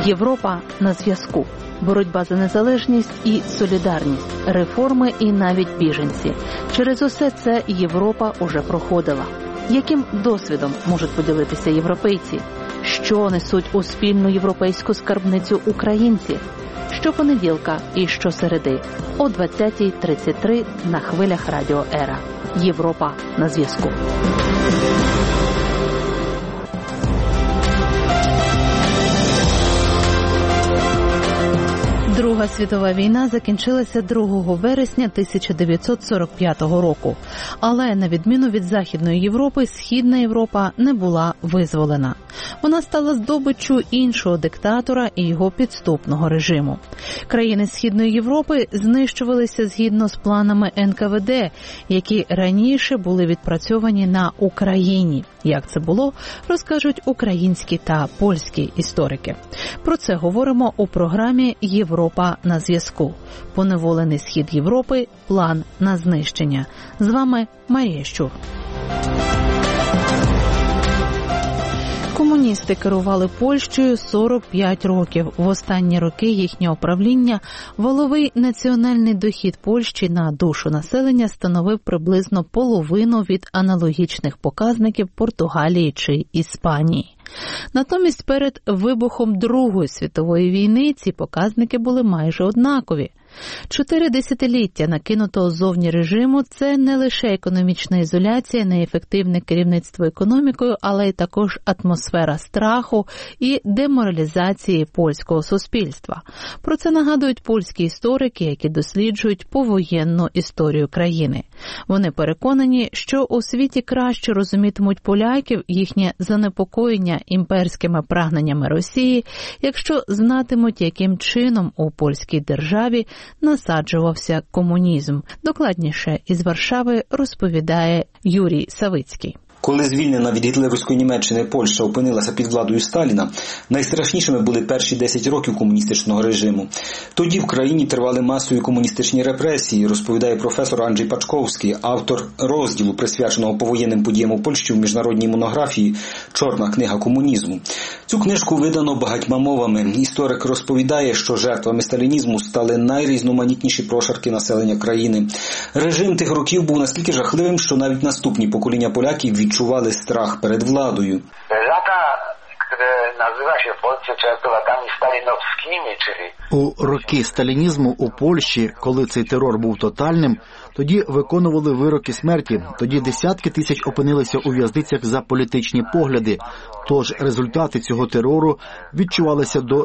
Європа на зв'язку. Боротьба за незалежність і солідарність, реформи і навіть біженці. Через усе це Європа уже проходила. Яким досвідом можуть поділитися європейці? Що несуть у спільну європейську скарбницю українці? Щопонеділка і щосереди о 20:33 на хвилях Радіо Ера. Європа на зв'язку. Друга світова війна закінчилася 2 вересня 1945 року. Але, на відміну від Західної Європи, Східна Європа не була визволена. Вона стала здобиччю іншого диктатора і його підступного режиму. Країни Східної Європи знищувалися згідно з планами НКВД, які раніше були відпрацьовані на Україні. Як це було, розкажуть українські та польські історики. Про це говоримо у програмі «Європа на зв'язку». Поневолений Схід Європи. План на знищення. З вами Марія Щур. Комуністи керували Польщею 45 років. В останні роки їхнього правління валовий національний дохід Польщі на душу населення становив приблизно половину від аналогічних показників Португалії чи Іспанії. Натомість перед вибухом Другої світової війни ці показники були майже однакові. 4 десятиліття накинутого ззовні режиму – це не лише економічна ізоляція, неефективне керівництво економікою, але й також атмосфера страху і деморалізації польського суспільства. Про це нагадують польські історики, які досліджують повоєнну історію країни. Вони переконані, що у світі краще розумітимуть поляків, їхнє занепокоєння імперськими прагненнями Росії, якщо знатимуть, яким чином у польській державі насаджувався комунізм. Докладніше із Варшави розповідає Юрій Савицький. Коли звільнена від гітлерівської Німеччини Польща опинилася під владою Сталіна, найстрашнішими були перші 10 років комуністичного режиму. Тоді в країні тривали масові комуністичні репресії, розповідає професор Анджей Пачковський, автор розділу, присвяченого повоєнним подіям у Польщі в міжнародній монографії «Чорна книга комунізму». Цю книжку видано багатьма мовами. Історик розповідає, що жертвами сталінізму стали найрізноманітніші прошарки населення країни. Режим тих років був настільки жахливим, що навіть наступні покоління поляків відчували страх перед владою. У роки сталінізму у Польщі, коли цей терор був тотальним, тоді виконували вироки смерті, тоді десятки тисяч опинилися у в'язницях за політичні погляди. Тож результати цього терору відчувалися до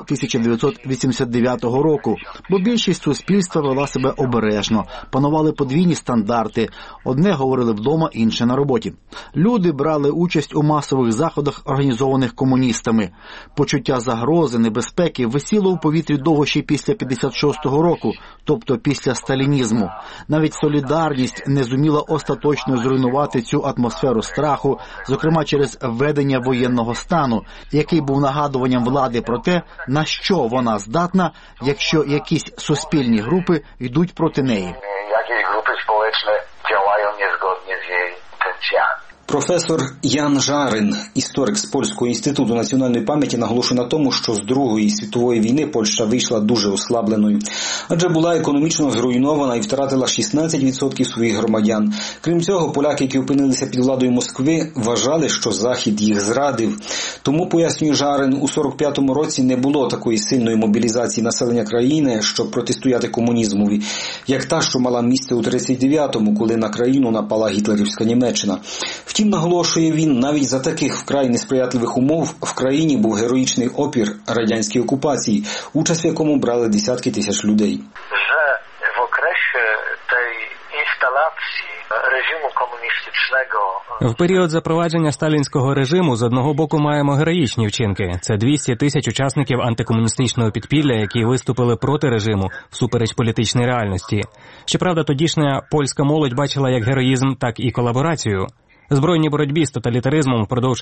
1989 року, бо більшість суспільства вела себе обережно, панували подвійні стандарти, одне говорили вдома, інше на роботі. Люди брали участь у масових заходах, організованих комуністами. Почуття загрози, небезпеки висіло у повітрі довго ще після 56-го року, тобто після сталінізму. Навіть солідарність не зуміла остаточно зруйнувати цю атмосферу страху, зокрема через введення воєнного стану, який був нагадуванням влади про те, на що вона здатна, якщо якісь суспільні групи йдуть проти неї. Які групи społeczne działają niezgodnie z jej intencjami. Професор Ян Жарин, історик з Польського інституту національної пам'яті, наголошує на тому, що з Другої світової війни Польща вийшла дуже ослабленою, адже була економічно зруйнована і втратила 16% своїх громадян. Крім цього, поляки, які опинилися під владою Москви, вважали, що Захід їх зрадив. Тому, пояснює Жарин, у 45-му році не було такої сильної мобілізації населення країни, щоб протистояти комунізмові, як та, що мала місце у 39-му, коли на країну напала гітлерівська Німеччина. Втім, наголошує він, навіть за таких вкрай несприятливих умов в країні був героїчний опір радянській окупації, участь в якому брали десятки тисяч людей. В окресі тієї інсталяції режиму комуністичного. В період запровадження сталінського режиму з одного боку маємо героїчні вчинки. Це 200 тисяч учасників антикомуністичного підпілля, які виступили проти режиму всупереч політичній реальності. Щоправда, тодішня польська молодь бачила як героїзм, так і колаборацію. Збройній боротьбі з тоталітаризмом впродовж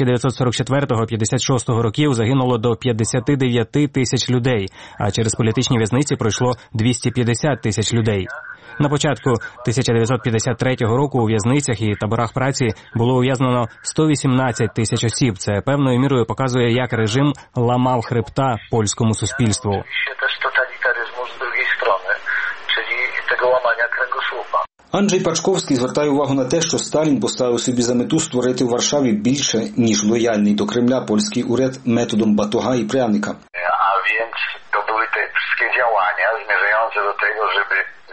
1944-56 років загинуло до 59 тисяч людей, а через політичні в'язниці пройшло 250 тисяч людей. На початку 1953 року у в'язницях і таборах праці було ув'язнено 118 тисяч осіб. Це певною мірою показує, як режим ламав хребта польському суспільству. Też totalitaryzmu z drugiej strony, czyli tego łamania kręgosłupa. Анджей Пачковський звертає увагу на те, що Сталін поставив собі за мету створити в Варшаві більше, ніж лояльний до Кремля польський уряд методом батога і пряника. A więc to były te wszystkie działania zmierzające do tego, żeby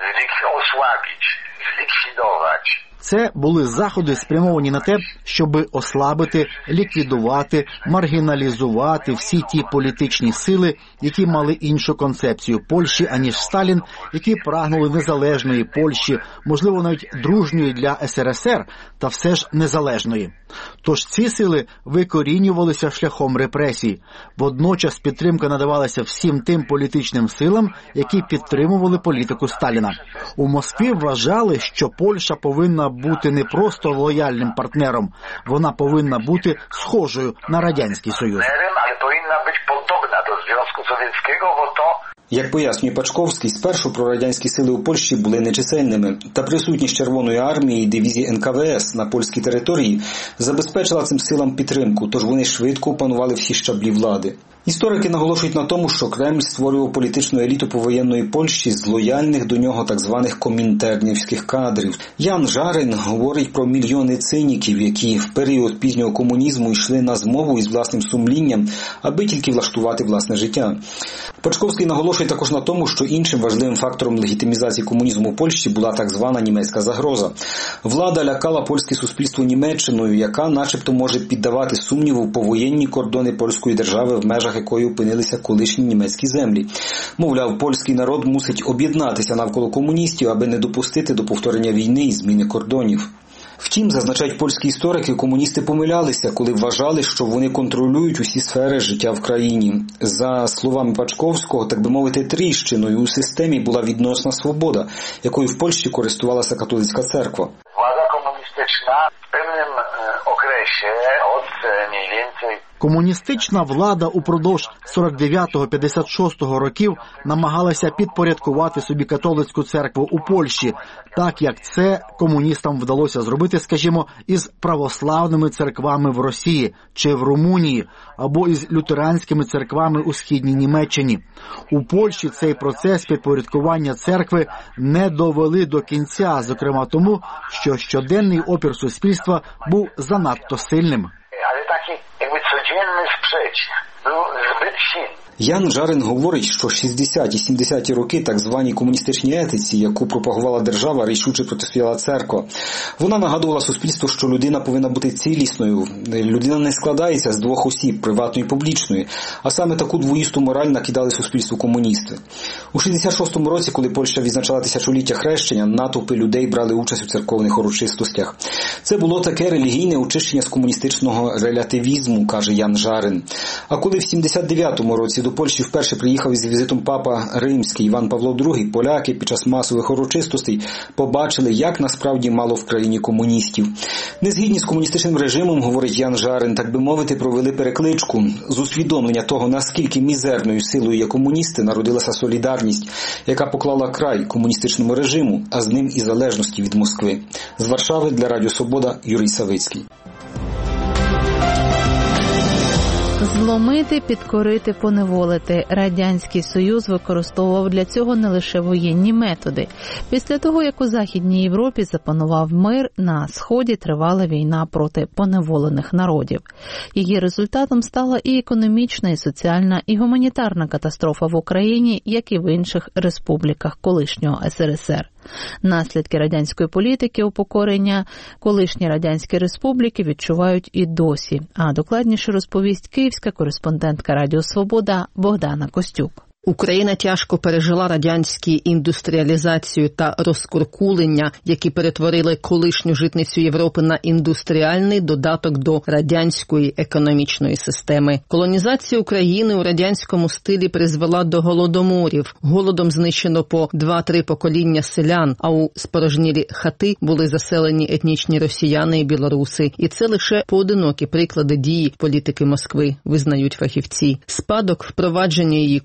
osłabić, zlikwidować. Це були заходи, спрямовані на те, щоб ослабити, ліквідувати, маргіналізувати всі ті політичні сили, які мали іншу концепцію Польщі, аніж Сталін, які прагнули незалежної Польщі, можливо, навіть дружньої для СРСР, та все ж незалежної. Тож ці сили викорінювалися шляхом репресій. Водночас підтримка надавалася всім тим політичним силам, які підтримували політику Сталіна. У Москві вважали, що Польща повинна бути не просто лояльним партнером, вона повинна бути схожою на Радянський Союз. Але повинна бути подобна до Зв'язку Совєтського, бо то... Як пояснює Пачковський, спершу прорадянські сили у Польщі були нечисельними, та присутність Червоної армії і дивізії НКВС на польській території забезпечила цим силам підтримку, тож вони швидко опанували всі щаблі влади. Історики наголошують на тому, що Кремль створював політичну еліту повоєнної Польщі з лояльних до нього так званих комінтернівських кадрів. Ян Жарин говорить про мільйони циніків, які в період пізнього комунізму йшли на змову із власним сумлінням, аби тільки влаштувати власне життя. Пачковський наголошує також на тому, що іншим важливим фактором легітимізації комунізму у Польщі була так звана німецька загроза. Влада лякала польське суспільство Німеччиною, яка начебто може піддавати сумніву повоєнні кордони польської держави, в межах якої опинилися колишні німецькі землі. Мовляв, польський народ мусить об'єднатися навколо комуністів, аби не допустити до повторення війни і зміни кордонів. Втім, зазначають польські історики, комуністи помилялися, коли вважали, що вони контролюють усі сфери життя в країні. За словами Пачковського, так би мовити, тріщиною у системі була відносна свобода, якою в Польщі користувалася католицька церква. Влада комуністична в певним окресі від mniej więcej Комуністична влада упродовж 49-56 років намагалася підпорядкувати собі католицьку церкву у Польщі, так як це комуністам вдалося зробити, скажімо, із православними церквами в Росії чи в Румунії, або із лютеранськими церквами у східній Німеччині. У Польщі цей процес підпорядкування церкви не довели до кінця, зокрема тому, що щоденний опір суспільства був занадто сильним. Але такий, якби, codzienny sprzeciw był zbyt silny. Ян Жарин говорить, що 60-ті, 70-ті роки так званій комуністичній етиці, яку пропагувала держава, рішуче протистояла церква. Вона нагадувала суспільству, що людина повинна бути цілісною. Людина не складається з двох осіб, приватної і публічної. А саме таку двоїсту мораль накидали суспільству комуністи. У 66-му році, коли Польща відзначала тисячоліття хрещення, натовпи людей брали участь у церковних урочистостях. Це було таке релігійне очищення з комуністичного релятивізму, каже Ян Жарин. А коли в 79-му році до Польщі вперше приїхав із візитом папа Римський Іван Павло II, поляки під час масових урочистостей побачили, як насправді мало в країні комуністів. Незгідні з комуністичним режимом, говорить Ян Жарин, так би мовити, провели перекличку. З усвідомлення того, наскільки мізерною силою є комуністи, народилася солідарність, яка поклала край комуністичному режиму, а з ним і залежності від Москви. З Варшави для Радіо Свобода Юрій Савицький. Зломити, підкорити, поневолити. Радянський Союз використовував для цього не лише воєнні методи. Після того, як у Західній Європі запанував мир, на Сході тривала війна проти поневолених народів. Її результатом стала і економічна, і соціальна, і гуманітарна катастрофа в Україні, як і в інших республіках колишнього СРСР. Наслідки радянської політики упокорення колишні радянські республіки відчувають і досі. А докладніше розповість київська кореспондентка Радіо Свобода Богдана Костюк. Україна тяжко пережила радянську індустріалізацію та розкуркулення, які перетворили колишню житницю Європи на індустріальний додаток до радянської економічної системи. Колонізація України у радянському стилі призвела до голодоморів. Голодом знищено по 2-3 покоління селян, а у спорожнілі хати були заселені етнічні росіяни і білоруси. І це лише поодинокі приклади дії політики Москви, визнають фахівці. Спадок впровадження її коштував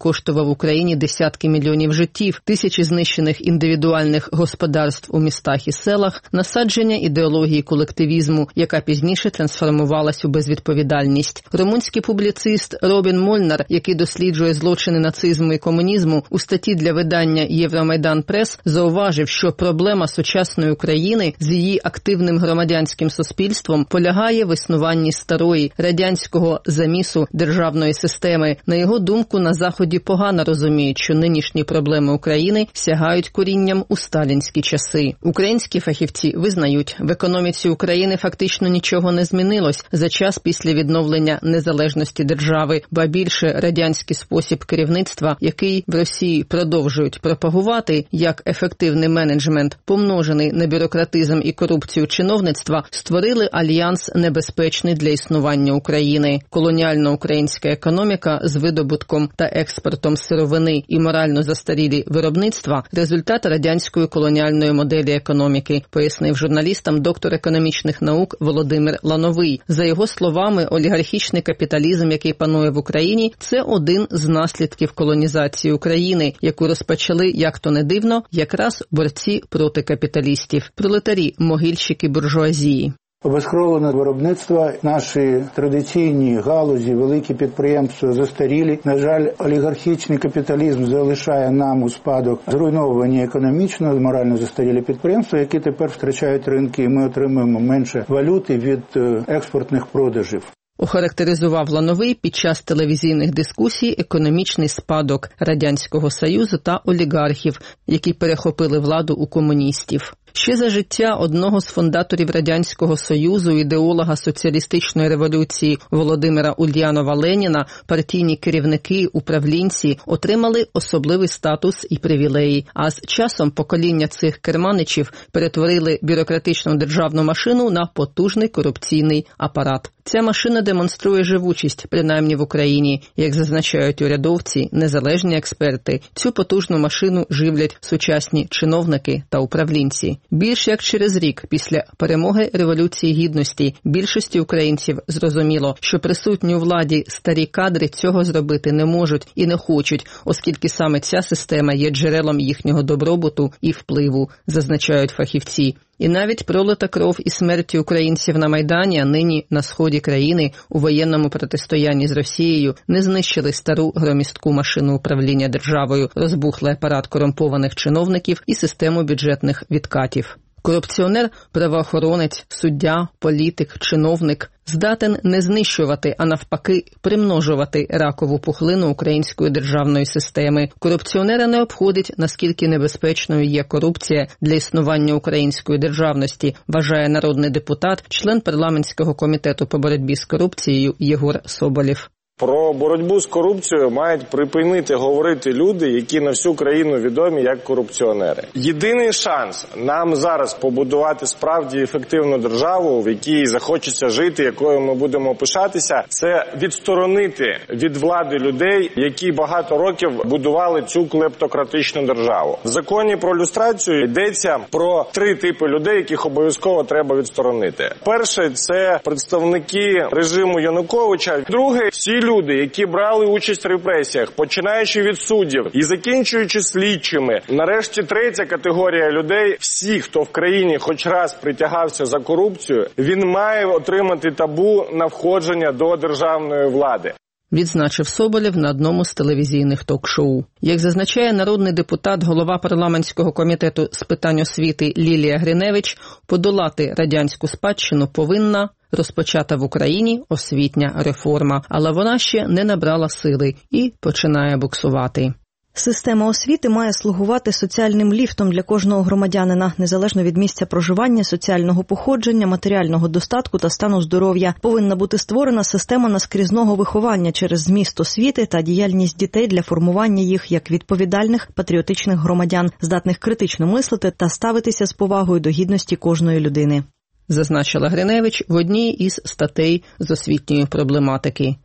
в Україні десятки мільйонів життів, тисячі знищених індивідуальних господарств у містах і селах, насадження ідеології колективізму, яка пізніше трансформувалась у безвідповідальність. Румунський публіцист Робін Мольнар, який досліджує злочини нацизму і комунізму, у статті для видання Євромайдан Прес зауважив, що проблема сучасної України з її активним громадянським суспільством полягає в існуванні старої радянського замісу державної системи. На його думку, на Заході погано розуміють, що нинішні проблеми України сягають корінням у сталінські часи. Українські фахівці визнають, в економіці України фактично нічого не змінилось за час після відновлення незалежності держави, ба більше радянський спосіб керівництва, який в Росії продовжують пропагувати як ефективний менеджмент, помножений на бюрократизм і корупцію чиновництва, створили альянс небезпечний для існування України. Колоніально-українська економіка з видобутком та експортом сировини і морально застарілі виробництва – результат радянської колоніальної моделі економіки, пояснив журналістам доктор економічних наук Володимир Лановий. За його словами, олігархічний капіталізм, який панує в Україні, це один з наслідків колонізації України, яку розпочали, як то не дивно, якраз борці проти капіталістів, пролетарі, могильщики буржуазії. Обезкровлене виробництво, наші традиційні галузі, великі підприємства застарілі. На жаль, олігархічний капіталізм залишає нам у спадок зруйновані економічно, морально застарілі підприємства, які тепер втрачають ринки, і ми отримуємо менше валюти від експортних продажів. Охарактеризував Лановий під час телевізійних дискусій економічний спадок Радянського Союзу та олігархів, які перехопили владу у комуністів. Ще за життя одного з фундаторів Радянського Союзу, ідеолога соціалістичної революції Володимира Ульянова-Леніна, партійні керівники, управлінці отримали особливий статус і привілеї, а з часом покоління цих керманичів перетворили бюрократичну державну машину на потужний корупційний апарат. Ця машина демонструє живучість, принаймні в Україні. Як зазначають урядовці, незалежні експерти, цю потужну машину живлять сучасні чиновники та управлінці. Більш як через рік після перемоги Революції Гідності більшості українців зрозуміло, що присутні у владі старі кадри цього зробити не можуть і не хочуть, оскільки саме ця система є джерелом їхнього добробуту і впливу, зазначають фахівці. І навіть пролита кров і смерті українців на Майдані, а нині на сході країни у воєнному протистоянні з Росією не знищили стару громістку машину управління державою, розбухлий апарат корумпованих чиновників і систему бюджетних відкатів. Корупціонер, правоохоронець, суддя, політик, чиновник здатен не знищувати, а навпаки примножувати ракову пухлину української державної системи. Корупціонера не обходить, наскільки небезпечною є корупція для існування української державності, вважає народний депутат, член парламентського комітету по боротьбі з корупцією Єгор Соболєв. Про боротьбу з корупцією мають припинити говорити люди, які на всю країну відомі як корупціонери. Єдиний шанс нам зараз побудувати справді ефективну державу, в якій захочеться жити, якою ми будемо пишатися, це відсторонити від влади людей, які багато років будували цю клептократичну державу. В законі про люстрацію йдеться про 3 типи людей, яких обов'язково треба відсторонити. Перший – це представники режиму Януковича. Другий – всі люди, які брали участь в репресіях, починаючи від суддів і закінчуючи слідчими. Нарешті третя категорія людей, всі, хто в країні хоч раз притягався за корупцію, він має отримати табу на входження до державної влади. Відзначив Соболєв на одному з телевізійних ток-шоу. Як зазначає народний депутат, голова парламентського комітету з питань освіти Лілія Гриневич, подолати радянську спадщину повинна розпочата в Україні освітня реформа, але вона ще не набрала сили і починає буксувати. Система освіти має слугувати соціальним ліфтом для кожного громадянина, незалежно від місця проживання, соціального походження, матеріального достатку та стану здоров'я. Повинна бути створена система наскрізного виховання через зміст освіти та діяльність дітей для формування їх як відповідальних, патріотичних громадян, здатних критично мислити та ставитися з повагою до гідності кожної людини. Зазначила Гриневич в одній із статей з освітньої проблематики.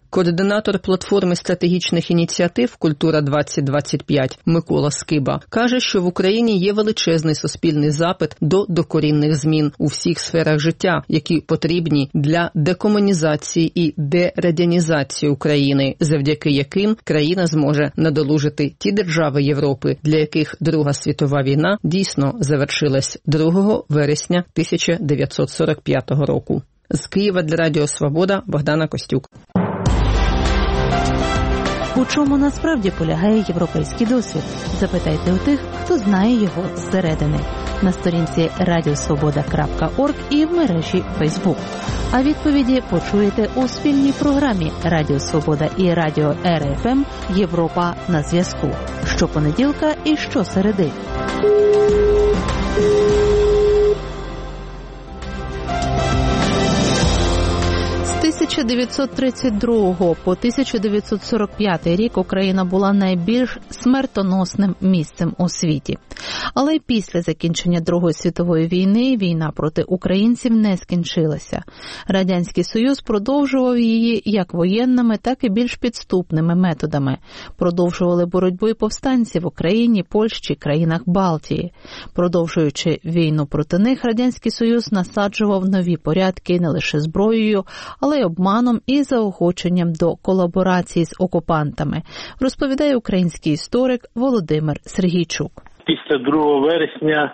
Координатор платформи стратегічних ініціатив «Культура-2025» Микола Скиба каже, що в Україні є величезний суспільний запит до докорінних змін у всіх сферах життя, які потрібні для декомунізації і дерадянізації України, завдяки яким країна зможе надолужити ті держави Європи, для яких Друга світова війна дійсно завершилась 2 вересня 1945 року. З Києва для Радіо Свобода Богдана Костюк. У чому насправді полягає європейський досвід? Запитайте у тих, хто знає його зсередини. На сторінці radiosvoboda.org і в мережі Facebook. А відповіді почуєте у спільній програмі Радіо Свобода і Радіо РФМ «Європа на зв'язку». Щопонеділка і щосереди. З 1932 по 1945 рік Україна була найбільш смертоносним місцем у світі. Але після закінчення Другої світової війни війна проти українців не скінчилася. Радянський Союз продовжував її як воєнними, так і більш підступними методами. Продовжували боротьбу і повстанці в Україні, Польщі, країнах Балтії. Продовжуючи війну проти них, Радянський Союз насаджував нові порядки не лише зброєю, але й обманом і заохоченням до колаборації з окупантами, розповідає український історик Володимир Сергійчук. Після 2 вересня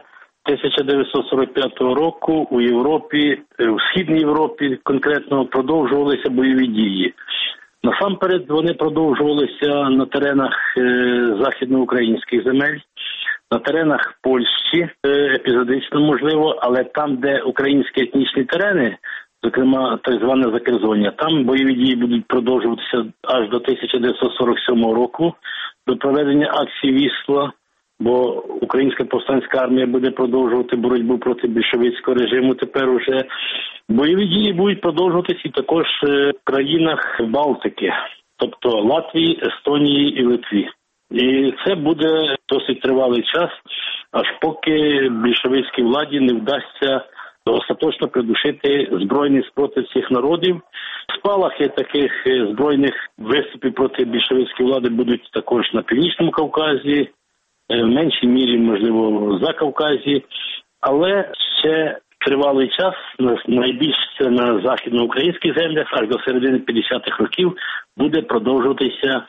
1945 року у Європі, у Східній Європі конкретно продовжувалися бойові дії. Насамперед вони продовжувалися на теренах західноукраїнських земель, на теренах Польщі, епізодично можливо, але там, де українські етнічні терени, зокрема так зване Закерзоння, там бойові дії будуть продовжуватися аж до 1947 року, до проведення акції «Вісла», бо Українська повстанська армія буде продовжувати боротьбу проти більшовицького режиму. Тепер уже бойові дії будуть продовжуватися і також в країнах Балтики, тобто Латвії, Естонії і Литві. І це буде досить тривалий час, аж поки більшовицькій владі не вдасться остаточно придушити збройний спротив цих народів. Спалахи таких збройних виступів проти більшовицької влади будуть також на Північному Кавказі, в меншій мірі, можливо, в Закавказі, але ще тривалий час, найбільше це на західноукраїнських землях, аж до середини 50-х років, буде продовжуватися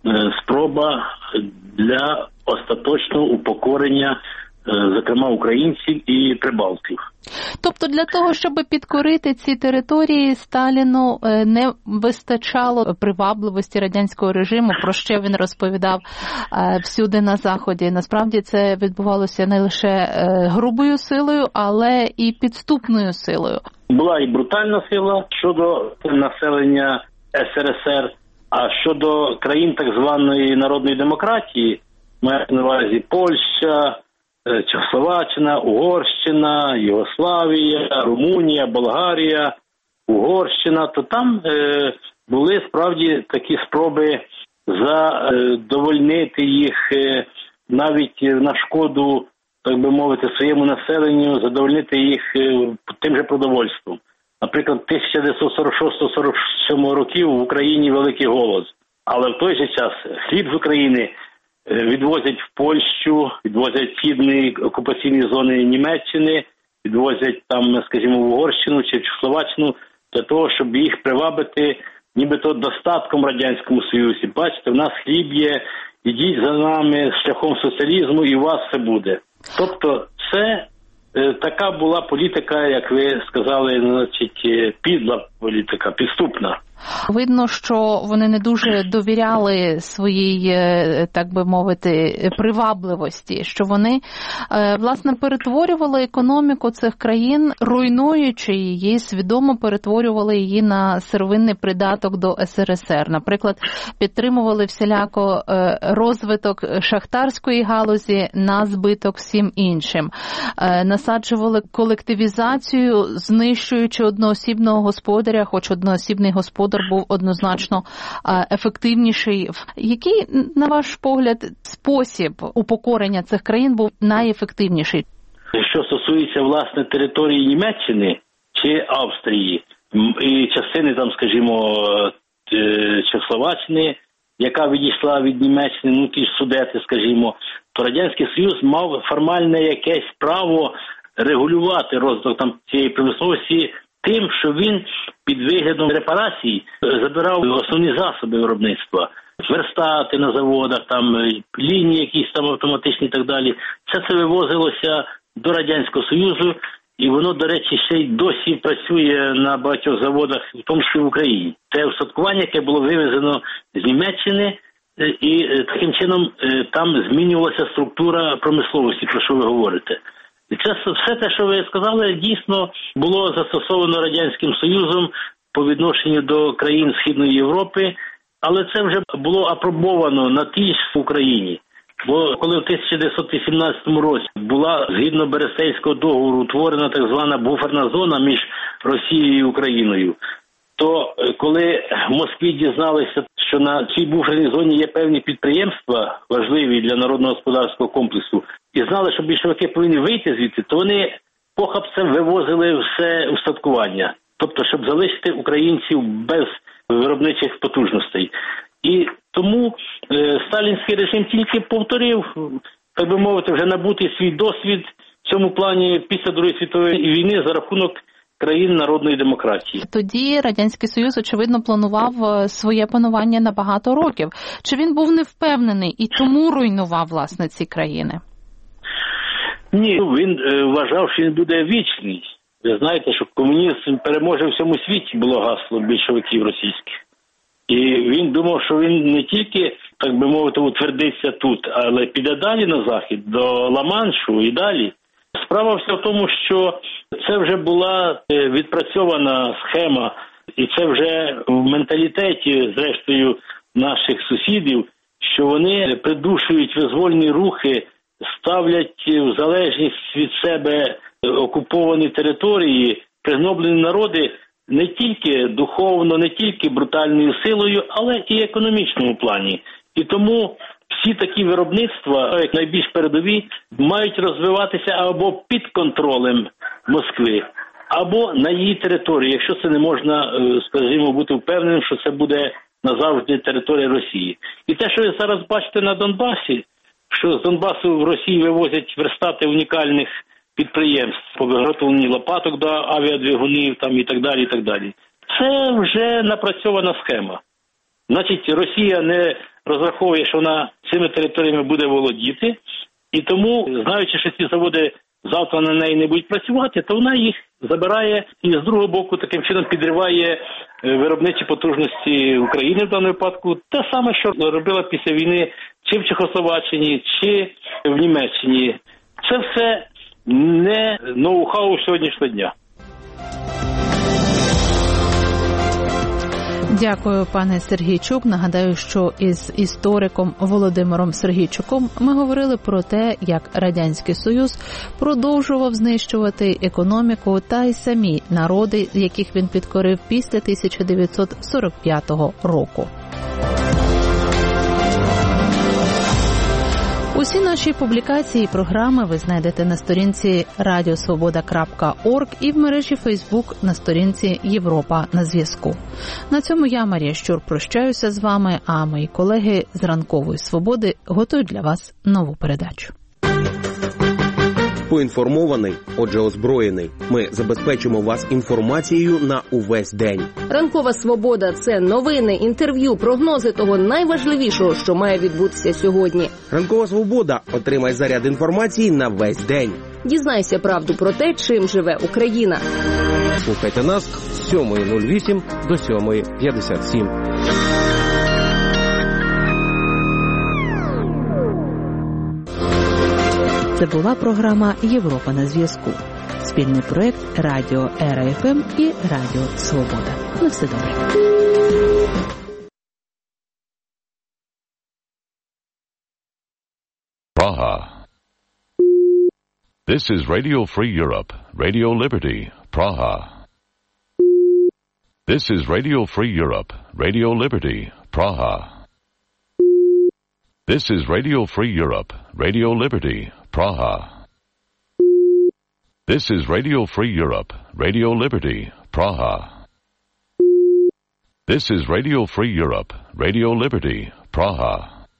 спроба для остаточного упокорення, зокрема, українців і прибалтів. Тобто для того, щоб підкорити ці території, Сталіну не вистачало привабливості радянського режиму, про що він розповідав всюди на Заході. Насправді це відбувалося не лише грубою силою, але і підступною силою. Була і брутальна сила щодо населення СРСР, а щодо країн так званої народної демократії, маю на увазі Польща, Чехословаччина, Угорщина, Югославія, Румунія, Болгарія, Угорщина, то там були справді такі спроби задовольнити їх навіть на шкоду, так би мовити, своєму населенню, задовольнити їх тим же продовольством. Наприклад, 1946-47 років в Україні великий голод, але в той же час хліб з України відвозять в Польщу, відвозять східні окупаційні зони Німеччини, відвозять там, скажімо, в Угорщину чи в Чехословаччину, для того, щоб їх привабити нібито достатком в Радянському Союзі. Бачите, в нас хліб є, ідіть за нами шляхом соціалізму і у вас все буде. Тобто це така була політика, як ви сказали, значить, підла політика, підступна. Видно, що вони не дуже довіряли своїй, так би мовити, привабливості, що вони, власне, перетворювали економіку цих країн, руйнуючи її, свідомо перетворювали її на сировинний придаток до СРСР. Наприклад, підтримували всіляко розвиток шахтарської галузі на збиток всім іншим. Насаджували колективізацію, знищуючи одноосібного господаря, хоч одноосібний господар був однозначно ефективніший. Який, на ваш погляд, спосіб упокорення цих країн був найефективніший? Що стосується, власне, території Німеччини чи Австрії і частини, там, скажімо, Чехословаччини, яка відійшла від Німеччини, ну ті ж Судети, скажімо, то Радянський Союз мав формальне якесь право регулювати розвиток там цієї промисловості тим, що він під виглядом репарацій забирав основні засоби виробництва, верстати на заводах, там лінії якісь там автоматичні і так далі. Це вивозилося до Радянського Союзу, і воно, до речі, ще й досі працює на багатьох заводах, в тому числі в Україні. Це устаткування, яке було вивезено з Німеччини, і таким чином там змінювалася структура промисловості, про що ви говорите. І це все те, що ви сказали, дійсно було застосовано Радянським Союзом по відношенню до країн Східної Європи, але це вже було апробовано на тій ж Україні. Бо коли в 1918 році була, згідно Берестейського договору, утворена так звана буферна зона між Росією і Україною, то коли в Москві дізналися, що на цій буферній зоні є певні підприємства, важливі для народного господарського комплексу, і знали, що більшовики повинні вийти звідти, то вони похапцем вивозили все устаткування. Тобто, щоб залишити українців без виробничих потужностей. І тому сталінський режим тільки повторив, так би мовити, вже набутий свій досвід в цьому плані після Другої світової війни за рахунок країн народної демократії. Тоді Радянський Союз, очевидно, планував своє панування на багато років. Чи він був невпевнений і тому руйнував, власне, ці країни? Ні, він вважав, що він буде вічний. Ви знаєте, що комунізм переможе в всьому світі, було гасло більшовиків російських. І він думав, що він не тільки, так би мовити, утвердиться тут, але піде далі на захід, до Ла-Маншу і далі. Справа вся в тому, що це вже була відпрацьована схема, і це вже в менталітеті, зрештою, наших сусідів, що вони придушують визвольні рухи, ставлять в залежність від себе окуповані території, пригноблені народи не тільки духовно, не тільки брутальною силою, але і економічному плані. І тому всі такі виробництва, як найбільш передові, мають розвиватися або під контролем Москви, або на її території, якщо це не можна, скажімо, бути впевненим, що це буде назавжди територія Росії. І те, що ви зараз бачите на Донбасі, що з Донбасу в Росії вивозять верстати унікальних підприємств по виготовленню лопаток до авіадвигунів там, і так далі, і так далі. Це вже напрацьована схема. Значить, Росія не розраховує, що вона цими територіями буде володіти, і тому, знаючи, що ці заводи завтра на неї не будуть працювати, то вона їх забирає і з другого боку таким чином підриває виробничі потужності України в даному випадку. Те саме, що робила після війни чи в Чехословаччині, чи в Німеччині. Це все не ноу-хау сьогоднішнього дня. Дякую, пане Сергійчук. Нагадаю, що із істориком Володимиром Сергійчуком ми говорили про те, як Радянський Союз продовжував знищувати економіку та й самі народи, яких він підкорив після 1945 року. Усі наші публікації і програми ви знайдете на сторінці radiosvoboda.org і в мережі Facebook на сторінці Європа на зв'язку. На цьому я, Марія Щур, прощаюся з вами, а мої колеги з Ранкової Свободи готують для вас нову передачу. Поінформований, отже озброєний. Ми забезпечимо вас інформацією на увесь день. Ранкова Свобода – це новини, інтерв'ю, прогнози того найважливішого, що має відбутися сьогодні. Ранкова Свобода – отримай заряд інформації на весь день. Дізнайся правду про те, чим живе Україна. Слухайте нас з 7:08 до 7:57. Це була програма «Європа на зв'язку». Спільний проєкт Радіо РФМ і Радіо Свобода. На все добре. Praha. This is Radio Free Europe, Radio Liberty, Praha. This is Radio Free Europe, Radio Liberty, Praha. This is Radio Free Europe, Radio Liberty, Praha. This is Radio Free Europe, Radio Liberty, Praha. This is Radio Free Europe, Radio Liberty, Praha.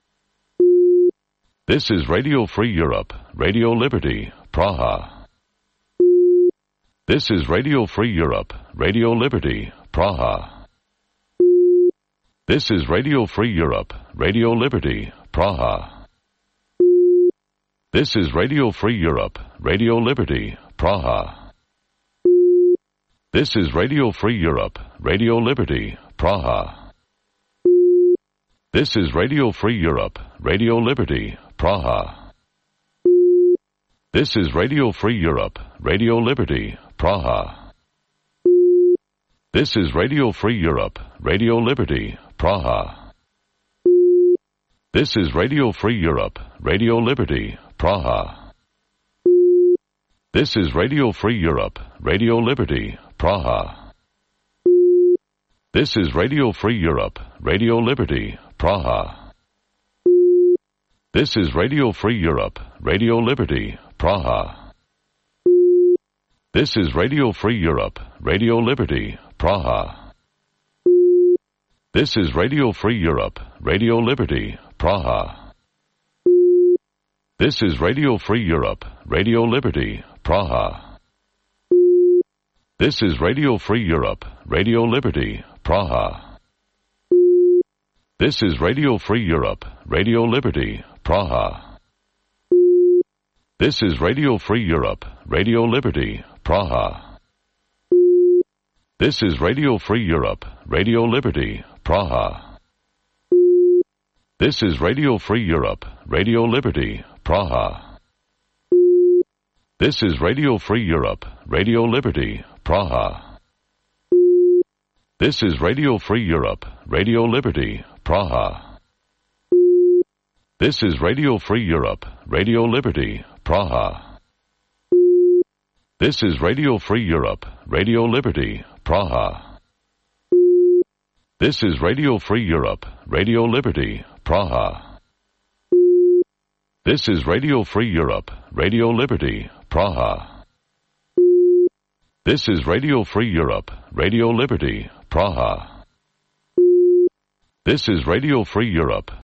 This is Radio Free Europe, Radio Liberty, Praha. This is Radio Free Europe, Radio Liberty, Praha. This is Radio Free Europe, Radio Liberty, Praha. This is Radio Free Europe, Radio Liberty, Praha. This is Radio Free Europe, Radio Liberty, Praha. This is Radio Free Europe, Radio Liberty, Praha. This is Radio Free Europe, Radio Liberty, Praha. This is Radio Free Europe, Radio Liberty, Praha. This is Radio Free Europe, Radio Liberty, Praha. This is Radio Free Europe, Radio Liberty, Praha. This is Radio Free Europe, Radio Liberty, Praha. This is Radio Free Europe, Radio Liberty, Praha. This is Radio Free Europe, Radio Liberty, Praha. This is Radio Free Europe, Radio Liberty, Praha. This is Radio Free Europe, Radio Liberty, Praha. This is Radio Free Europe, Radio Liberty, Praha. This is Radio Free Europe, Radio Liberty, Praha. This is Radio Free Europe, Radio Liberty, Praha. This is Radio Free Europe, Radio Liberty, Praha. This is Radio Free Europe, Radio Liberty, Praha. This is Radio Free Europe, Radio Liberty, Praha. This is Radio Free Europe, Radio Liberty, Praha. This is Radio Free Europe, Radio Liberty, Praha. This is Radio Free Europe, Radio Liberty, Praha. This is Radio Free Europe, Radio Liberty, Praha. This is Radio Free Europe, Radio Liberty, Praha. This is Radio Free Europe, Radio Liberty, Praha. This is Radio Free Europe,